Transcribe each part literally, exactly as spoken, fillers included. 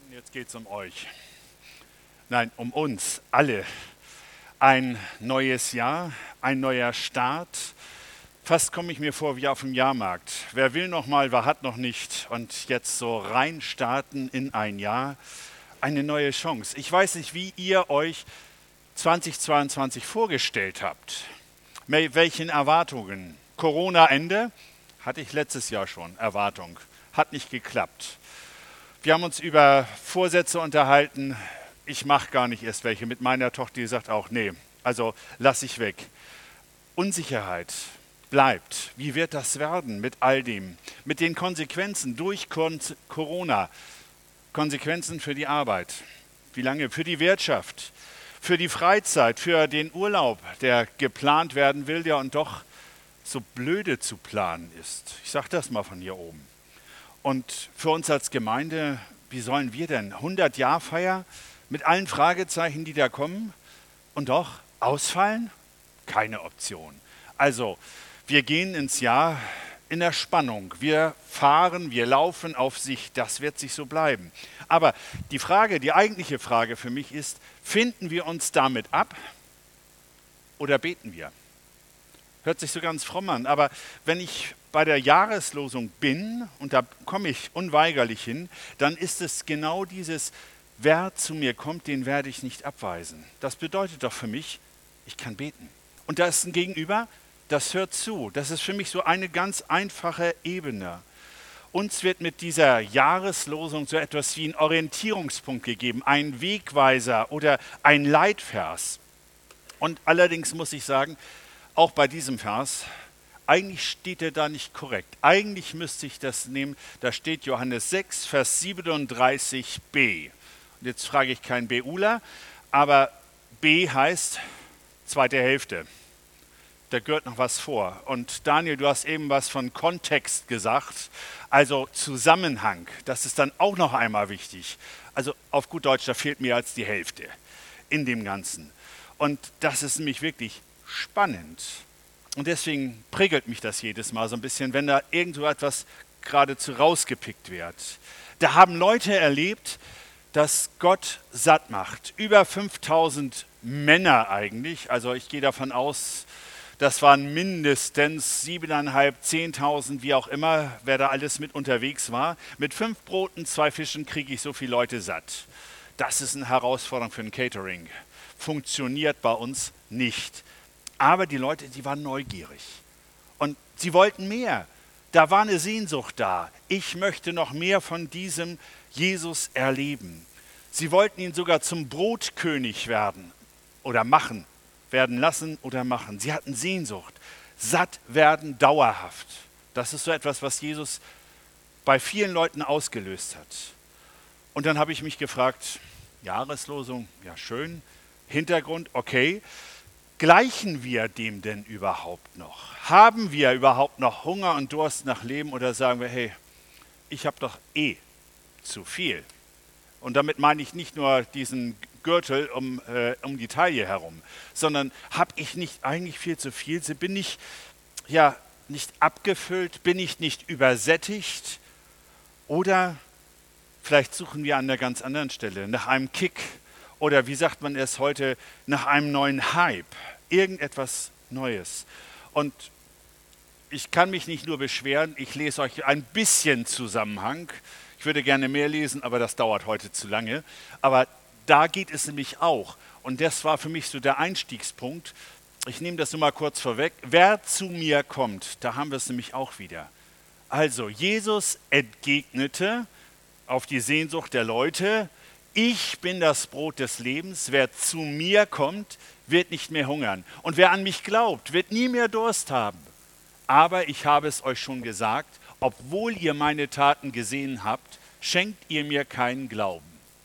Jetzt geht es um euch. Nein, um uns alle. Ein neues Jahr, ein neuer Start. Fast komme ich mir vor wie auf dem Jahrmarkt. Wer will noch mal, wer hat noch nicht. Und jetzt so reinstarten in ein Jahr. Eine neue Chance. Ich weiß nicht, wie ihr euch zweitausendzweiundzwanzig vorgestellt habt. Mit welchen Erwartungen? Corona-Ende? Hatte ich letztes Jahr schon, Erwartung. Hat nicht geklappt. Wir haben uns über Vorsätze unterhalten. Ich mache gar nicht erst welche. Mit meiner Tochter, die sagt auch, nee, also lass ich weg. Unsicherheit bleibt. Wie wird das werden mit all dem? Mit den Konsequenzen durch Corona. Konsequenzen für die Arbeit. Wie lange? Für die Wirtschaft. Für die Freizeit. Für den Urlaub, der geplant werden will, der und doch so blöde zu planen ist. Ich sage das mal von hier oben. Und für uns als Gemeinde, wie sollen wir denn? hundert-Jahr-Feier mit allen Fragezeichen, die da kommen und doch ausfallen? Keine Option. Also, wir gehen ins Jahr in der Spannung. Wir fahren, wir laufen auf sich, das wird sich so bleiben. Aber die Frage, die eigentliche Frage für mich ist, finden wir uns damit ab oder beten wir? Hört sich so ganz fromm an, aber wenn ich bei der Jahreslosung bin, und da komme ich unweigerlich hin, dann ist es genau dieses, wer zu mir kommt, den werde ich nicht abweisen. Das bedeutet doch für mich, ich kann beten. Und da ist ein Gegenüber, das hört zu. Das ist für mich so eine ganz einfache Ebene. Uns wird mit dieser Jahreslosung so etwas wie ein Orientierungspunkt gegeben, ein Wegweiser oder ein Leitvers. Und allerdings muss ich sagen, auch bei diesem Vers, eigentlich steht er da nicht korrekt. Eigentlich müsste ich das nehmen, da steht Johannes sechs, Vers siebenunddreißig b. Und jetzt frage ich keinen BUler, aber B heißt zweite Hälfte. Da gehört noch was vor. Und Daniel, du hast eben was von Kontext gesagt, also Zusammenhang. Das ist dann auch noch einmal wichtig. Also auf gut Deutsch, da fehlt mir als die Hälfte in dem Ganzen. Und das ist nämlich wirklich spannend. Und deswegen prägelt mich das jedes Mal so ein bisschen, wenn da irgendwo etwas geradezu rausgepickt wird. Da haben Leute erlebt, dass Gott satt macht. Über fünftausend Männer eigentlich. Also ich gehe davon aus, das waren mindestens siebeneinhalb, zehntausend, wie auch immer, wer da alles mit unterwegs war. Mit fünf Broten, zwei Fischen kriege ich so viele Leute satt. Das ist eine Herausforderung für ein Catering. Funktioniert bei uns nicht. Aber die Leute, die waren neugierig und sie wollten mehr. Da war eine Sehnsucht da. Ich möchte noch mehr von diesem Jesus erleben. Sie wollten ihn sogar zum Brotkönig werden oder machen, werden lassen oder machen. Sie hatten Sehnsucht. Satt werden dauerhaft. Das ist so etwas, was Jesus bei vielen Leuten ausgelöst hat. Und dann habe ich mich gefragt, Jahreslosung, ja schön, Hintergrund, okay. Gleichen wir dem denn überhaupt noch? Haben wir überhaupt noch Hunger und Durst nach Leben oder sagen wir, hey, ich habe doch eh zu viel. Und damit meine ich nicht nur diesen Gürtel um, äh, um die Taille herum, sondern habe ich nicht eigentlich viel zu viel? Bin ich ja nicht abgefüllt? Bin ich nicht übersättigt? Oder vielleicht suchen wir an einer ganz anderen Stelle nach einem Kick. Oder wie sagt man es heute, nach einem neuen Hype, irgendetwas Neues. Und ich kann mich nicht nur beschweren, ich lese euch ein bisschen Zusammenhang. Ich würde gerne mehr lesen, aber das dauert heute zu lange. Aber da geht es nämlich auch. Und das war für mich so der Einstiegspunkt. Ich nehme das nur mal kurz vorweg. Wer zu mir kommt, da haben wir es nämlich auch wieder. Also Jesus entgegnete auf die Sehnsucht der Leute, ich bin das Brot des Lebens, wer zu mir kommt, wird nicht mehr hungern. Und wer an mich glaubt, wird nie mehr Durst haben. Aber ich habe es euch schon gesagt, obwohl ihr meine Taten gesehen habt, schenkt ihr mir keinen Glauben.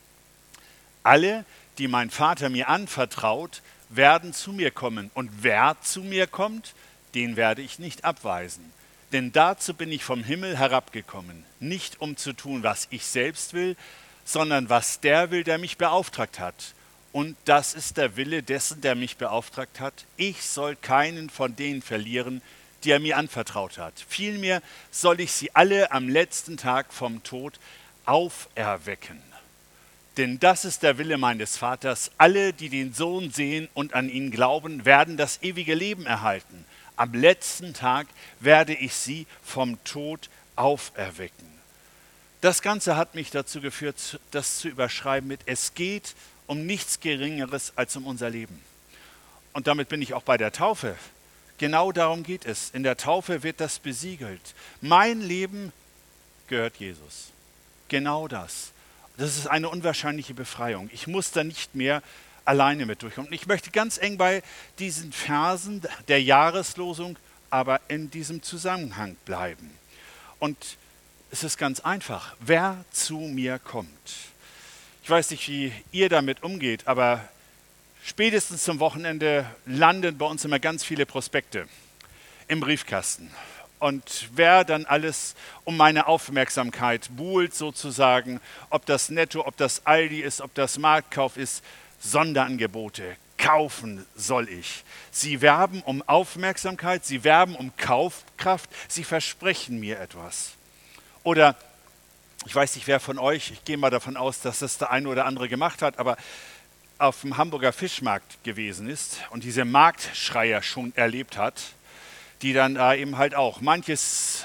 Alle, die mein Vater mir anvertraut, werden zu mir kommen. Und wer zu mir kommt, den werde ich nicht abweisen. Denn dazu bin ich vom Himmel herabgekommen, nicht um zu tun, was ich selbst will, sondern was der will, der mich beauftragt hat. Und das ist der Wille dessen, der mich beauftragt hat. Ich soll keinen von denen verlieren, die er mir anvertraut hat. Vielmehr soll ich sie alle am letzten Tag vom Tod auferwecken. Denn das ist der Wille meines Vaters. Alle, die den Sohn sehen und an ihn glauben, werden das ewige Leben erhalten. Am letzten Tag werde ich sie vom Tod auferwecken. Das Ganze hat mich dazu geführt, das zu überschreiben mit: Es geht um nichts Geringeres als um unser Leben. Und damit bin ich auch bei der Taufe. Genau darum geht es. In der Taufe wird das besiegelt. Mein Leben gehört Jesus. Genau das. Das ist eine unwahrscheinliche Befreiung. Ich muss da nicht mehr alleine mit durchkommen. Ich möchte ganz eng bei diesen Versen der Jahreslosung, aber in diesem Zusammenhang bleiben. Und es ist ganz einfach: Wer zu mir kommt. Ich weiß nicht, wie ihr damit umgeht, aber spätestens zum Wochenende landen bei uns immer ganz viele Prospekte im Briefkasten. Und wer dann alles um meine Aufmerksamkeit buhlt sozusagen, ob das Netto, ob das Aldi ist, ob das Marktkauf ist, Sonderangebote, kaufen soll ich. Sie werben um Aufmerksamkeit, sie werben um Kaufkraft, sie versprechen mir etwas. Oder, ich weiß nicht, wer von euch, ich gehe mal davon aus, dass das der eine oder andere gemacht hat, aber auf dem Hamburger Fischmarkt gewesen ist und diese Marktschreier schon erlebt hat, die dann da eben halt auch manches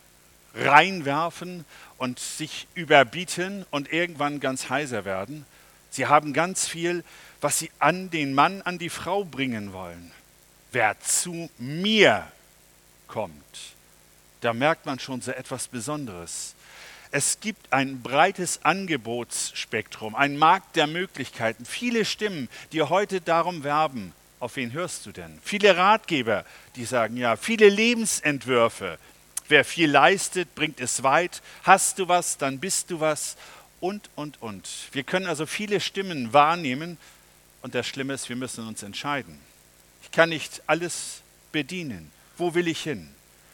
reinwerfen und sich überbieten und irgendwann ganz heiser werden. Sie haben ganz viel, was sie an den Mann, an die Frau bringen wollen. Wer zu mir kommt, da merkt man schon so etwas Besonderes. Es gibt ein breites Angebotsspektrum, ein Markt der Möglichkeiten, viele Stimmen, die heute darum werben. Auf wen hörst du denn? Viele Ratgeber, die sagen ja, viele Lebensentwürfe. Wer viel leistet, bringt es weit. Hast du was, dann bist du was. Und, und, und. Wir können also viele Stimmen wahrnehmen. Und das Schlimme ist, wir müssen uns entscheiden. Ich kann nicht alles bedienen. Wo will ich hin?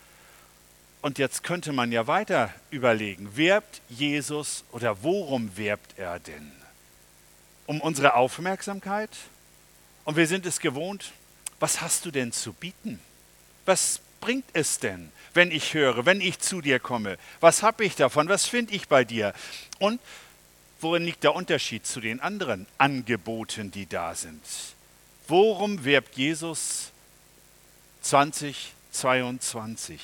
Und jetzt könnte man ja weiter überlegen, werbt Jesus oder worum werbt er denn? Um unsere Aufmerksamkeit? Und wir sind es gewohnt, was hast du denn zu bieten? Was bringt es denn, wenn ich höre, wenn ich zu dir komme? Was habe ich davon? Was finde ich bei dir? Und worin liegt der Unterschied zu den anderen Angeboten, die da sind? Worum werbt Jesus zwanzig zweiundzwanzig?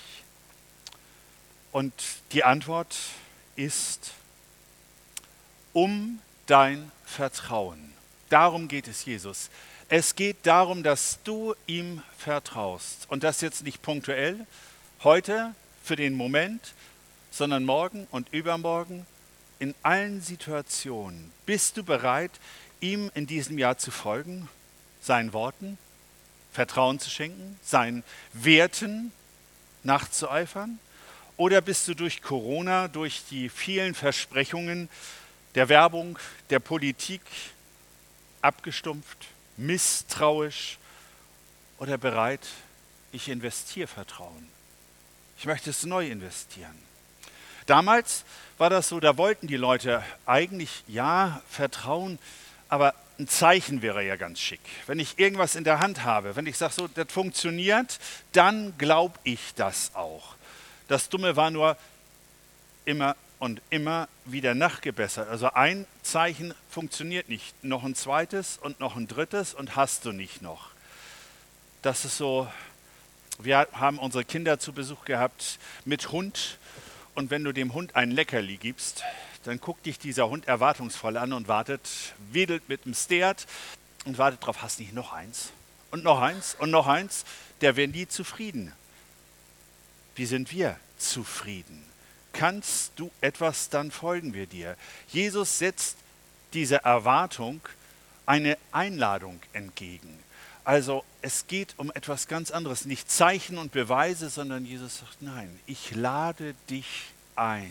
Und die Antwort ist: um dein Vertrauen. Darum geht es Jesus. Es geht darum, dass du ihm vertraust. Und das jetzt nicht punktuell, heute, für den Moment, sondern morgen und übermorgen, in allen Situationen. Bist du bereit, ihm in diesem Jahr zu folgen, seinen Worten Vertrauen zu schenken, seinen Werten nachzueifern? Oder bist du durch Corona, durch die vielen Versprechungen der Werbung, der Politik abgestumpft, misstrauisch oder bereit, ich investiere Vertrauen. Ich möchte es neu investieren. Damals war das so, da wollten die Leute eigentlich, ja, Vertrauen, aber ein Zeichen wäre ja ganz schick. Wenn ich irgendwas in der Hand habe, wenn ich sage, so, das funktioniert, dann glaube ich das auch. Das Dumme war nur, immer und immer wieder nachgebessert. Also ein Zeichen funktioniert nicht. Noch ein zweites und noch ein drittes und hast du nicht noch. Das ist so, wir haben unsere Kinder zu Besuch gehabt mit Hund. Und wenn du dem Hund ein Leckerli gibst, dann guckt dich dieser Hund erwartungsvoll an und wartet, wedelt mit dem Stert und wartet drauf, hast nicht noch eins und noch eins und noch eins. Der wäre nie zufrieden. Wie sind wir zufrieden? Kannst du etwas, dann folgen wir dir. Jesus setzt dieser Erwartung eine Einladung entgegen. Also es geht um etwas ganz anderes, nicht Zeichen und Beweise, sondern Jesus sagt, nein, ich lade dich ein.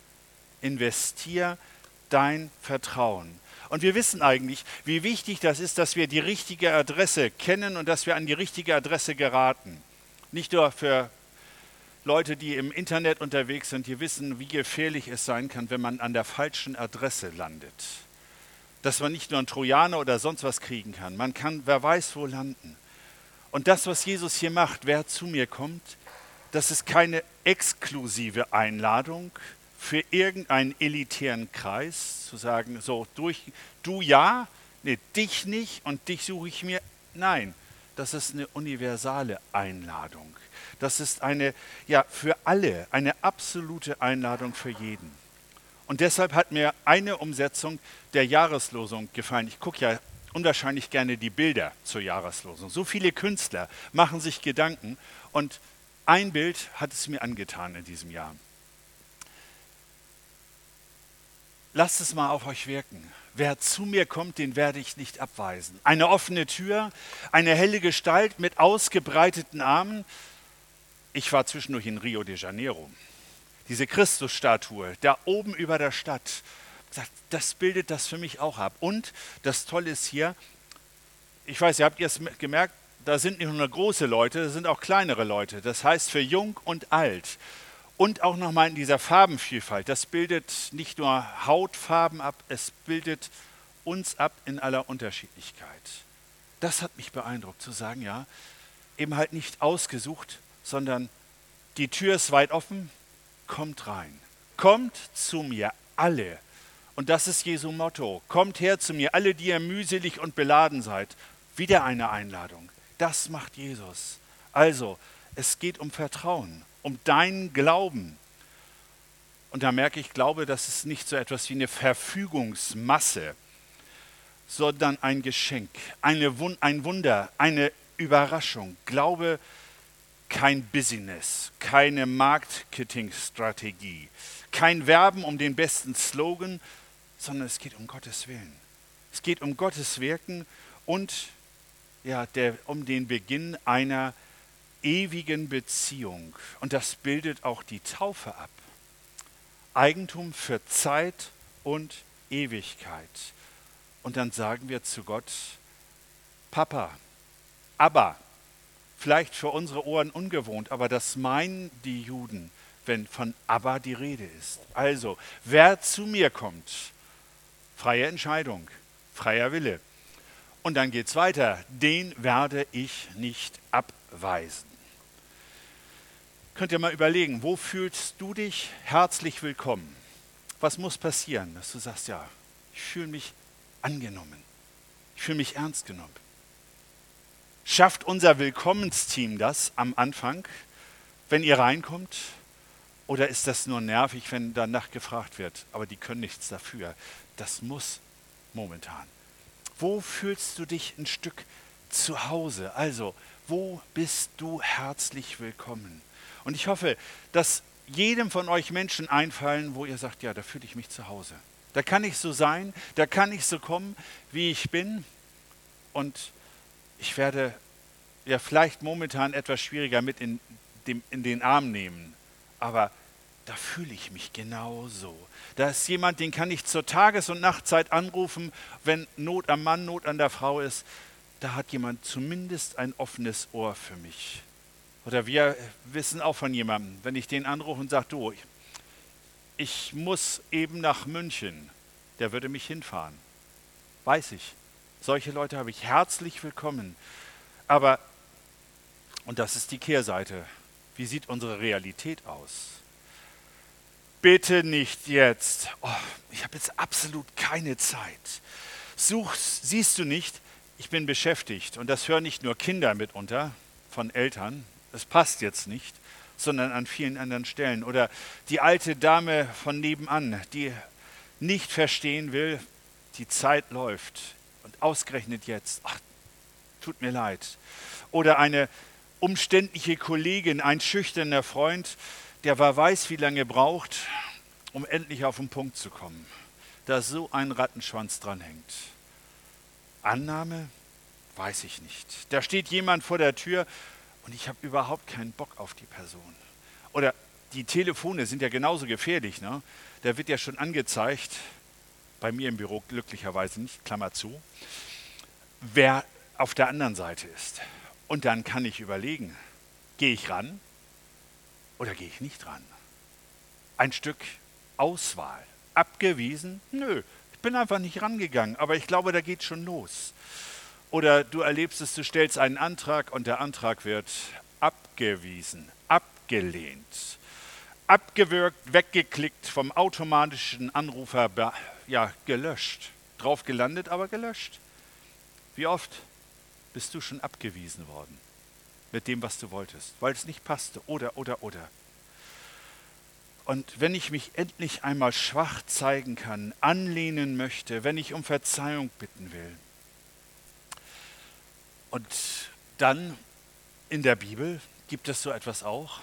Investier dein Vertrauen. Und wir wissen eigentlich, wie wichtig das ist, dass wir die richtige Adresse kennen und dass wir an die richtige Adresse geraten. Nicht nur für Leute, die im Internet unterwegs sind, die wissen, wie gefährlich es sein kann, wenn man an der falschen Adresse landet. Dass man nicht nur einen Trojaner oder sonst was kriegen kann. Man kann, wer weiß, wo landen. Und das, was Jesus hier macht, wer zu mir kommt, das ist keine exklusive Einladung für irgendeinen elitären Kreis, zu sagen, so durch, du ja, nee, dich nicht und dich suche ich mir. Nein, das ist eine universale Einladung. Das ist eine, ja, für alle, eine absolute Einladung für jeden. Und deshalb hat mir eine Umsetzung der Jahreslosung gefallen. Ich gucke ja unwahrscheinlich gerne die Bilder zur Jahreslosung. So viele Künstler machen sich Gedanken und ein Bild hat es mir angetan in diesem Jahr. Lasst es mal auf euch wirken. Wer zu mir kommt, den werde ich nicht abweisen. Eine offene Tür, eine helle Gestalt mit ausgebreiteten Armen. Ich war zwischendurch in Rio de Janeiro. Diese Christusstatue, da oben über der Stadt, das bildet das für mich auch ab. Und das Tolle ist hier, ich weiß, ihr habt es gemerkt, da sind nicht nur große Leute, da sind auch kleinere Leute. Das heißt für jung und alt. Und auch nochmal in dieser Farbenvielfalt. Das bildet nicht nur Hautfarben ab, es bildet uns ab in aller Unterschiedlichkeit. Das hat mich beeindruckt, zu sagen, ja, eben halt nicht ausgesucht, sondern die Tür ist weit offen. Kommt rein, kommt zu mir alle. Und das ist Jesu Motto. Kommt her zu mir, alle, die ihr mühselig und beladen seid. Wieder eine Einladung. Das macht Jesus. Also, es geht um Vertrauen, um deinen Glauben. Und da merke ich, Glaube, das ist nicht so etwas wie eine Verfügungsmasse, sondern ein Geschenk, eine, ein Wunder, eine Überraschung. Glaube, kein Business, keine Marketingstrategie, kein Werben um den besten Slogan, sondern es geht um Gottes Willen. Es geht um Gottes Wirken und ja, der, um den Beginn einer ewigen Beziehung. Und das bildet auch die Taufe ab. Eigentum für Zeit und Ewigkeit. Und dann sagen wir zu Gott, Papa, Abba. Vielleicht für unsere Ohren ungewohnt, aber das meinen die Juden, wenn von Abba die Rede ist. Also, wer zu mir kommt, freie Entscheidung, freier Wille. Und dann geht es weiter, den werde ich nicht abweisen. Könnt ihr mal überlegen, wo fühlst du dich herzlich willkommen? Was muss passieren, dass du sagst, ja, ich fühle mich angenommen, ich fühle mich ernst genommen. Schafft unser Willkommensteam das am Anfang, wenn ihr reinkommt? Oder ist das nur nervig, wenn danach gefragt wird? Aber die können nichts dafür. Das muss momentan. Wo fühlst du dich ein Stück zu Hause? Also, wo bist du herzlich willkommen? Und ich hoffe, dass jedem von euch Menschen einfallen, wo ihr sagt, ja, da fühle ich mich zu Hause. Da kann ich so sein, da kann ich so kommen, wie ich bin. Und ich werde ja vielleicht momentan etwas schwieriger mit in, dem, in den Arm nehmen, aber da fühle ich mich genau so. Da ist jemand, den kann ich zur Tages- und Nachtzeit anrufen, wenn Not am Mann, Not an der Frau ist. Da hat jemand zumindest ein offenes Ohr für mich. Oder wir wissen auch von jemandem, wenn ich den anrufe und sage, du, ich, ich muss eben nach München, der würde mich hinfahren. Weiß ich. Solche Leute habe ich herzlich willkommen. Aber, und das ist die Kehrseite, wie sieht unsere Realität aus? Bitte nicht jetzt. Oh, ich habe jetzt absolut keine Zeit. Such, siehst du nicht, ich bin beschäftigt. Und das hören nicht nur Kinder mitunter von Eltern. Das passt jetzt nicht, sondern an vielen anderen Stellen. Oder die alte Dame von nebenan, die nicht verstehen will, die Zeit läuft. Und ausgerechnet jetzt, ach, tut mir leid. Oder eine umständliche Kollegin, ein schüchterner Freund, der wer weiß, wie lange braucht, um endlich auf den Punkt zu kommen. Da so ein Rattenschwanz dran hängt. Annahme? Weiß ich nicht. Da steht jemand vor der Tür und ich habe überhaupt keinen Bock auf die Person. Oder die Telefone sind ja genauso gefährlich. Ne? Da wird ja schon angezeigt, bei mir im Büro glücklicherweise nicht, Klammer zu, wer auf der anderen Seite ist. Und dann kann ich überlegen, gehe ich ran oder gehe ich nicht ran? Ein Stück Auswahl. Abgewiesen? Nö, ich bin einfach nicht rangegangen, aber ich glaube, da geht schon los. Oder du erlebst es, du stellst einen Antrag und der Antrag wird abgewiesen, abgelehnt, abgewürgt, weggeklickt, vom automatischen Anrufer be- ja, gelöscht. Drauf gelandet, aber gelöscht. Wie oft bist du schon abgewiesen worden mit dem, was du wolltest, weil es nicht passte oder, oder, oder. Und wenn ich mich endlich einmal schwach zeigen kann, anlehnen möchte, wenn ich um Verzeihung bitten will. Und dann in der Bibel gibt es so etwas auch.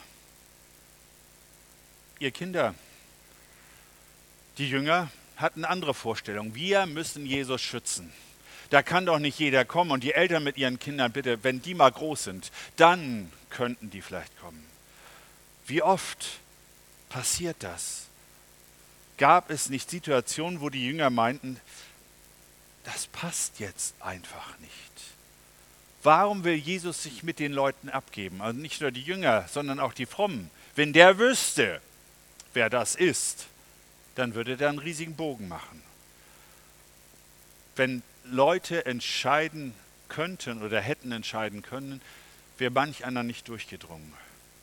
Ihr Kinder, die Jünger hatten andere Vorstellungen. Wir müssen Jesus schützen. Da kann doch nicht jeder kommen. Und die Eltern mit ihren Kindern, bitte, wenn die mal groß sind, dann könnten die vielleicht kommen. Wie oft passiert das? Gab es nicht Situationen, wo die Jünger meinten, das passt jetzt einfach nicht? Warum will Jesus sich mit den Leuten abgeben? Also nicht nur die Jünger, sondern auch die Frommen. Wenn der wüsste, wer das ist, dann würde der einen riesigen Bogen machen. Wenn Leute entscheiden könnten oder hätten entscheiden können, wäre manch einer nicht durchgedrungen.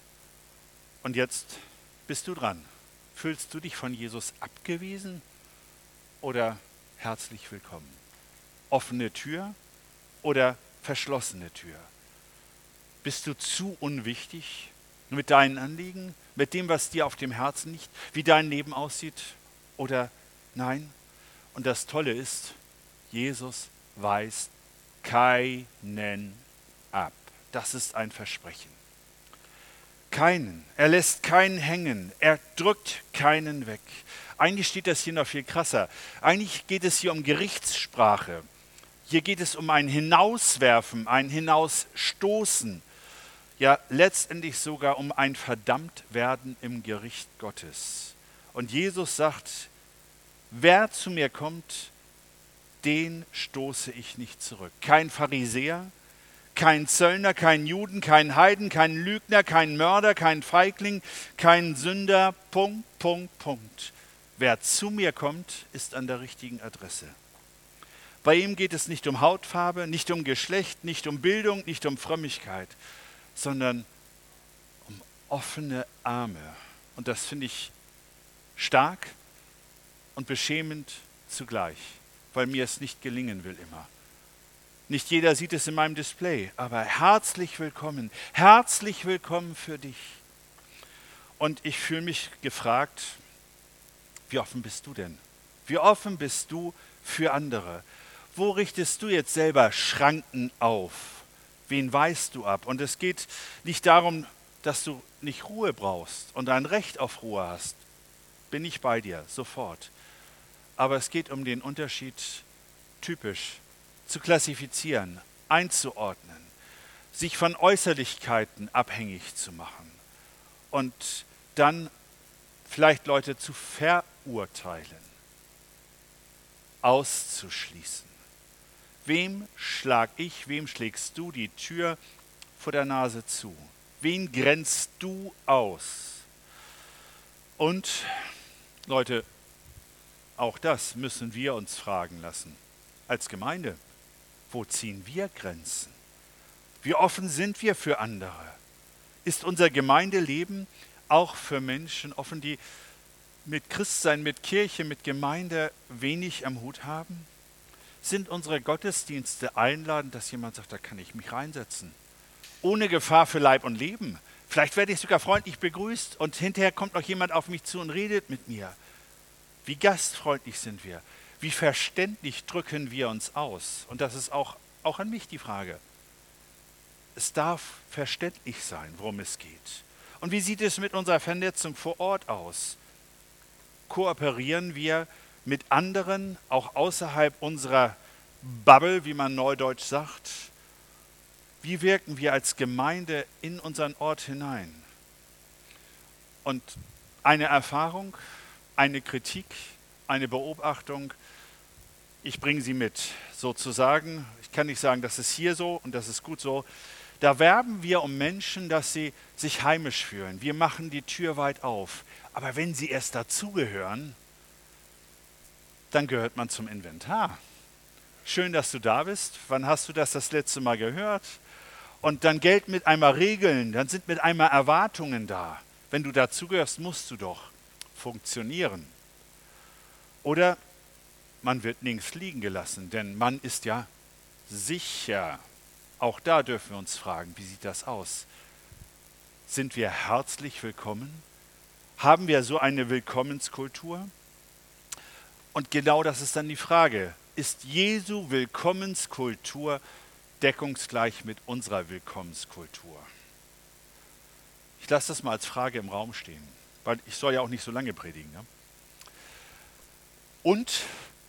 Und jetzt bist du dran. Fühlst du dich von Jesus abgewiesen oder herzlich willkommen? Offene Tür oder verschlossene Tür? Bist du zu unwichtig mit deinen Anliegen, mit dem, was dir auf dem Herzen liegt, wie dein Leben aussieht oder nein? Und das Tolle ist, Jesus weist keinen ab. Das ist ein Versprechen. Keinen. Er lässt keinen hängen. Er drückt keinen weg. Eigentlich steht das hier noch viel krasser. Eigentlich geht es hier um Gerichtssprache. Hier geht es um ein Hinauswerfen, ein Hinausstoßen. Ja, letztendlich sogar um ein Verdammtwerden im Gericht Gottes. Und Jesus sagt, wer zu mir kommt, den stoße ich nicht zurück. Kein Pharisäer, kein Zöllner, kein Juden, kein Heiden, kein Lügner, kein Mörder, kein Feigling, kein Sünder, Punkt, Punkt, Punkt. Wer zu mir kommt, ist an der richtigen Adresse. Bei ihm geht es nicht um Hautfarbe, nicht um Geschlecht, nicht um Bildung, nicht um Frömmigkeit, sondern um offene Arme. Und das finde ich stark und beschämend zugleich, weil mir es nicht gelingen will immer. Nicht jeder sieht es in meinem Display, aber herzlich willkommen, herzlich willkommen für dich. Und ich fühle mich gefragt, wie offen bist du denn? Wie offen bist du für andere? Wo richtest du jetzt selber Schranken auf? Wen weist du ab? Und es geht nicht darum, dass du nicht Ruhe brauchst und ein Recht auf Ruhe hast. Bin ich bei dir, sofort. Aber es geht um den Unterschied, typisch zu klassifizieren, einzuordnen, sich von Äußerlichkeiten abhängig zu machen und dann vielleicht Leute zu verurteilen, auszuschließen. Wem schlag ich, wem schlägst du die Tür vor der Nase zu? Wen grenzt du aus? Und Leute, auch das müssen wir uns fragen lassen. Als Gemeinde, wo ziehen wir Grenzen? Wie offen sind wir für andere? Ist unser Gemeindeleben auch für Menschen offen, die mit Christsein, mit Kirche, mit Gemeinde wenig am Hut haben? Sind unsere Gottesdienste einladend, dass jemand sagt, da kann ich mich reinsetzen? Ohne Gefahr für Leib und Leben. Vielleicht werde ich sogar freundlich begrüßt und hinterher kommt noch jemand auf mich zu und redet mit mir. Wie gastfreundlich sind wir? Wie verständlich drücken wir uns aus? Und das ist auch, auch an mich die Frage. Es darf verständlich sein, worum es geht. Und wie sieht es mit unserer Vernetzung vor Ort aus? Kooperieren wir mit anderen, auch außerhalb unserer Bubble, wie man neudeutsch sagt? Wie wirken wir als Gemeinde in unseren Ort hinein? Und eine Erfahrung, eine Kritik, eine Beobachtung, ich bringe sie mit, sozusagen. Ich kann nicht sagen, das ist hier so und das ist gut so. Da werben wir um Menschen, dass sie sich heimisch fühlen. Wir machen die Tür weit auf. Aber wenn sie erst dazugehören, dann gehört man zum Inventar. Schön, dass du da bist. Wann hast du das das letzte Mal gehört? Und dann gelten mit einmal Regeln, dann sind mit einmal Erwartungen da. Wenn du dazugehörst, musst du doch. funktionieren. Oder man wird links liegen gelassen, denn man ist ja sicher. Auch da dürfen wir uns fragen, wie sieht das aus? Sind wir herzlich willkommen? Haben wir so eine Willkommenskultur? Und genau das ist dann die Frage. Ist Jesu Willkommenskultur deckungsgleich mit unserer Willkommenskultur? Ich lasse das mal als Frage im Raum stehen, weil ich soll ja auch nicht so lange predigen. Ne? Und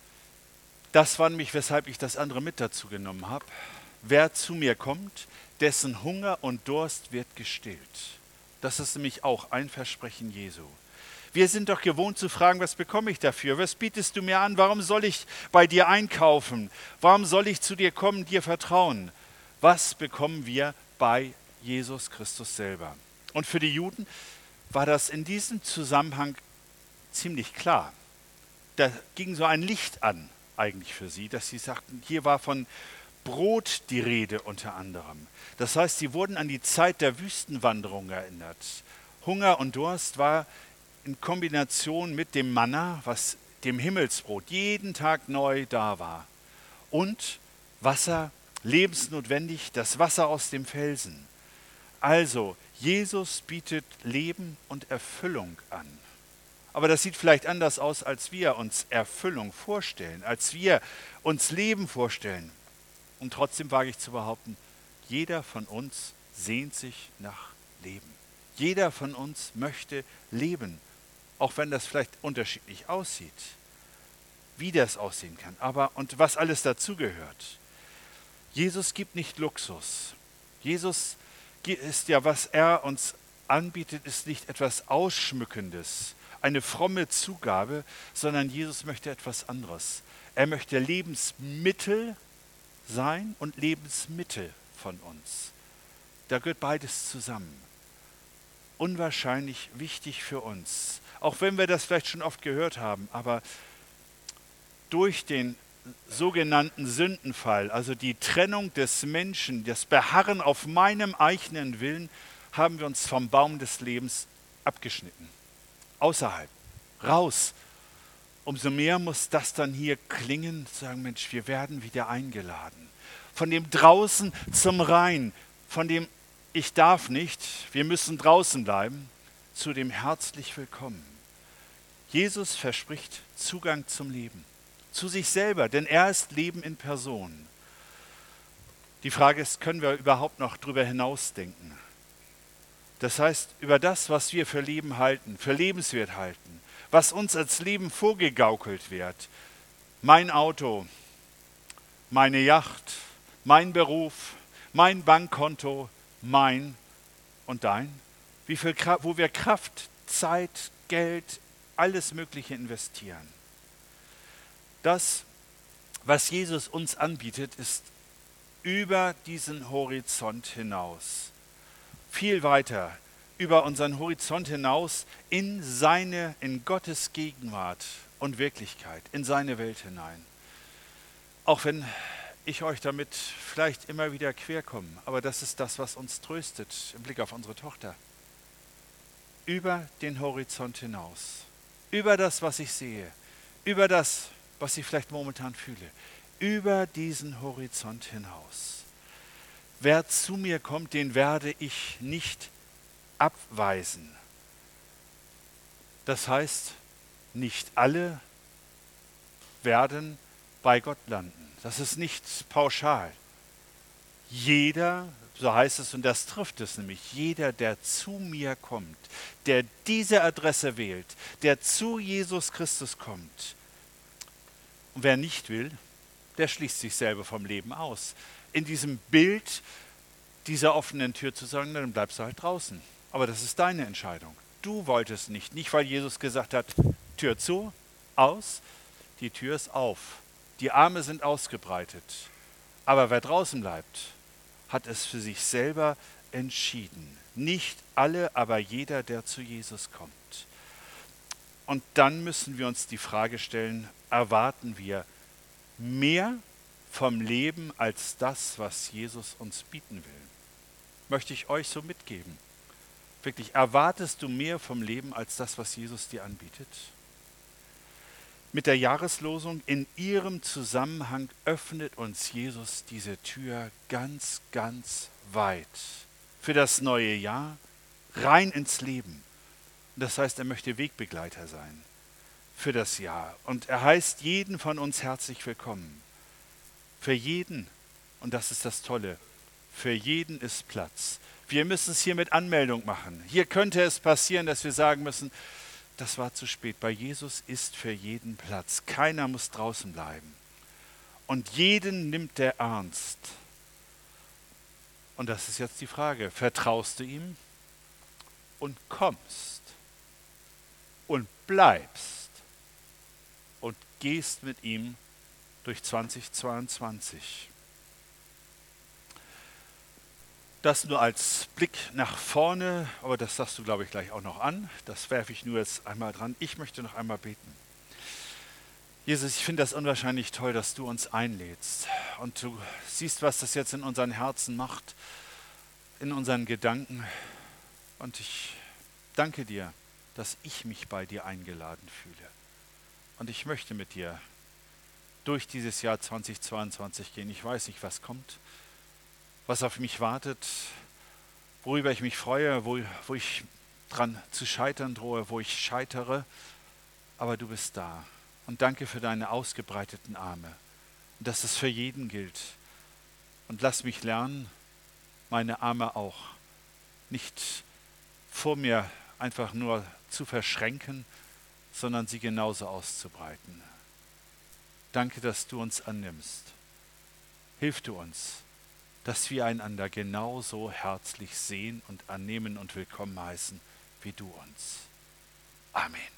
das war nämlich, weshalb ich das andere mit dazu genommen habe. Wer zu mir kommt, dessen Hunger und Durst wird gestillt. Das ist nämlich auch ein Versprechen Jesu. Wir sind doch gewohnt zu fragen, was bekomme ich dafür? Was bietest du mir an? Warum soll ich bei dir einkaufen? Warum soll ich zu dir kommen, dir vertrauen? Was bekommen wir bei Jesus Christus selber? Und für die Juden war das in diesem Zusammenhang ziemlich klar. Da ging so ein Licht an eigentlich für sie, dass sie sagten, hier war von Brot die Rede unter anderem. Das heißt, sie wurden an die Zeit der Wüstenwanderung erinnert. Hunger und Durst war in Kombination mit dem Manna, was dem Himmelsbrot jeden Tag neu da war. Und Wasser, lebensnotwendig, das Wasser aus dem Felsen. Also, Jesus bietet Leben und Erfüllung an. Aber das sieht vielleicht anders aus, als wir uns Erfüllung vorstellen, als wir uns Leben vorstellen. Und trotzdem wage ich zu behaupten, jeder von uns sehnt sich nach Leben. Jeder von uns möchte leben, auch wenn das vielleicht unterschiedlich aussieht, wie das aussehen kann, aber und was alles dazugehört. Jesus gibt nicht Luxus. Jesus ist ja, was er uns anbietet, ist nicht etwas Ausschmückendes, eine fromme Zugabe, sondern Jesus möchte etwas anderes. Er möchte Lebensmittel sein und Lebensmittel von uns. Da gehört beides zusammen. Unwahrscheinlich wichtig für uns. Auch wenn wir das vielleicht schon oft gehört haben, aber durch den sogenannten Sündenfall, also die Trennung des Menschen, das Beharren auf meinem eigenen Willen, haben wir uns vom Baum des Lebens abgeschnitten. Außerhalb, raus. Umso mehr muss das dann hier klingen, sagen, Mensch, wir werden wieder eingeladen. Von dem draußen zum Rein, von dem ich darf nicht, wir müssen draußen bleiben, zu dem herzlich willkommen. Jesus verspricht Zugang zum Leben, zu sich selber, denn er ist Leben in Person. Die Frage ist, können wir überhaupt noch darüber hinausdenken? Das heißt, über das, was wir für Leben halten, für lebenswert halten, was uns als Leben vorgegaukelt wird. Mein Auto, meine Yacht, mein Beruf, mein Bankkonto, mein und dein. Wie viel, wo wir Kraft, Zeit, Geld, alles Mögliche investieren. Das, was Jesus uns anbietet, ist über diesen Horizont hinaus. Viel weiter über unseren Horizont hinaus in seine, in Gottes Gegenwart und Wirklichkeit, in seine Welt hinein. Auch wenn ich euch damit vielleicht immer wieder querkomme, aber das ist das, was uns tröstet im Blick auf unsere Tochter. Über den Horizont hinaus, über das, was ich sehe, über das, was ich vielleicht momentan fühle, über diesen Horizont hinaus. Wer zu mir kommt, den werde ich nicht abweisen. Das heißt, nicht alle werden bei Gott landen. Das ist nicht pauschal. Jeder, so heißt es, und das trifft es nämlich, jeder, der zu mir kommt, der diese Adresse wählt, der zu Jesus Christus kommt. Und wer nicht will, der schließt sich selber vom Leben aus. In diesem Bild dieser offenen Tür zu sagen, dann bleibst du halt draußen. Aber das ist deine Entscheidung. Du wolltest nicht. Nicht, weil Jesus gesagt hat, Tür zu, aus, die Tür ist auf. Die Arme sind ausgebreitet. Aber wer draußen bleibt, hat es für sich selber entschieden. Nicht alle, aber jeder, der zu Jesus kommt. Und dann müssen wir uns die Frage stellen, erwarten wir mehr vom Leben als das, was Jesus uns bieten will? Möchte ich euch so mitgeben. Wirklich, erwartest du mehr vom Leben als das, was Jesus dir anbietet? Mit der Jahreslosung in ihrem Zusammenhang öffnet uns Jesus diese Tür ganz, ganz weit für das neue Jahr, rein ins Leben. Und das heißt, er möchte Wegbegleiter sein für das Jahr. Und er heißt jeden von uns herzlich willkommen. Für jeden, und das ist das Tolle, für jeden ist Platz. Wir müssen es hier mit Anmeldung machen. Hier könnte es passieren, dass wir sagen müssen, das war zu spät. Bei Jesus ist für jeden Platz. Keiner muss draußen bleiben. Und jeden nimmt er ernst. Und das ist jetzt die Frage, vertraust du ihm und kommst und bleibst und gehst mit ihm durch zweitausendzweiundzwanzig. Das nur als Blick nach vorne, aber das sagst du, glaube ich, gleich auch noch an. Das werfe ich nur jetzt einmal dran. Ich möchte noch einmal beten. Jesus, ich finde das unwahrscheinlich toll, dass du uns einlädst. Und du siehst, was das jetzt in unseren Herzen macht, in unseren Gedanken. Und ich danke dir, dass ich mich bei dir eingeladen fühle. Und ich möchte mit dir durch dieses Jahr zweitausendzweiundzwanzig gehen. Ich weiß nicht, was kommt, was auf mich wartet, worüber ich mich freue, wo, wo ich dran zu scheitern drohe, wo ich scheitere. Aber du bist da. Und danke für deine ausgebreiteten Arme. Und dass es für jeden gilt. Und lass mich lernen, meine Arme auch nicht vor mir einfach nur zu verschränken, sondern sie genauso auszubreiten. Danke, dass du uns annimmst. Hilf du uns, dass wir einander genauso herzlich sehen und annehmen und willkommen heißen, wie du uns. Amen.